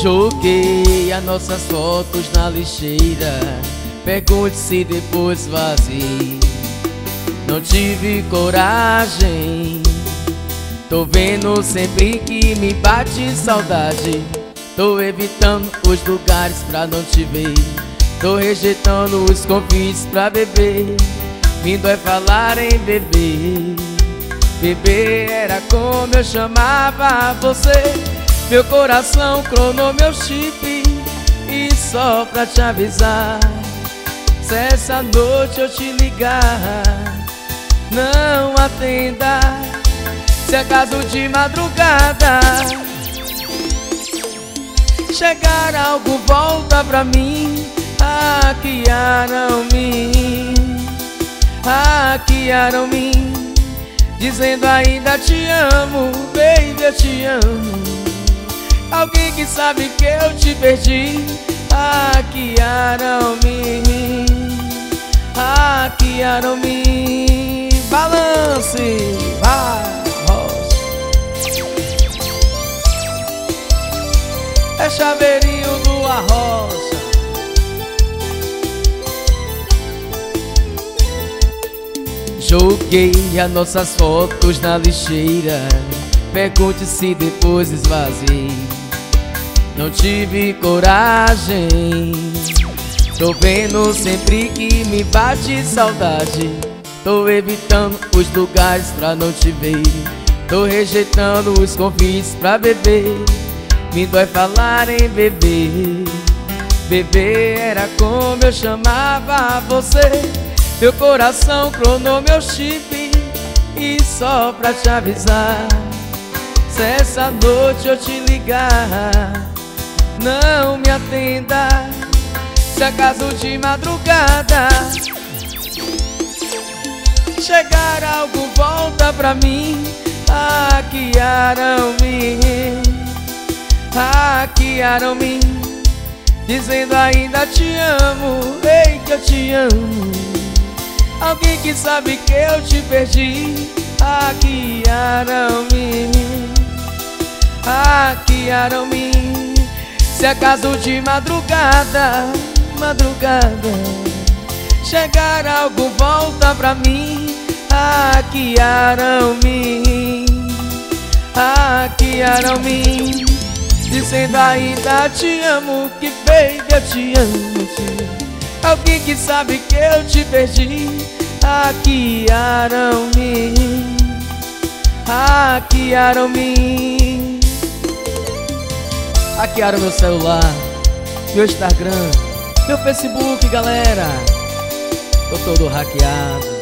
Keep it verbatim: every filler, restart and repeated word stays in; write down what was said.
Joguei as nossas fotos na lixeira. Pergunte se depois vazei. Não tive coragem. Tô vendo sempre que me bate saudade. Tô evitando os lugares pra não te ver. Tô rejeitando os convites pra beber. Vindo é falar em beber. Beber era como eu chamava você. Meu coração clonou meu chip. E só pra te avisar, se essa noite eu te ligar, não atenda. Se acaso de madrugada chegar algo, volta pra mim. Hackearam-me, hackearam-me, dizendo ainda te amo, baby, eu te amo. Alguém que sabe que eu te perdi. Hackearam-me, hackearam-me. Balance, vai, rocha. É chaveirinho do Arrocha. Joguei as nossas fotos na lixeira. Pergunte se depois esvazei. Não tive coragem. Tô vendo sempre que me bate saudade. Tô evitando os lugares pra não te ver. Tô rejeitando os convites pra beber. Me dói falar em beber. Beber era como eu chamava você. Meu coração clonou meu chip. E só pra te avisar, se essa noite eu te ligar, não me atenda. Se acaso de madrugada chegar algo, volta pra mim. Hackearam-me, hackearam-me, dizendo ainda te amo, ei, que eu te amo. Alguém que sabe que eu te perdi. Hackearam-me, hackearam-me. Se acaso de madrugada, madrugada chegar algo, volta pra mim. Hackearam-me, hackearam-me, dizendo ainda te amo, que baby, eu te amo, te amo. Alguém que sabe que eu te perdi. Hackearam-me, hackearam-me. Hackearam meu celular, meu Instagram, meu Facebook, galera. Tô todo hackeado.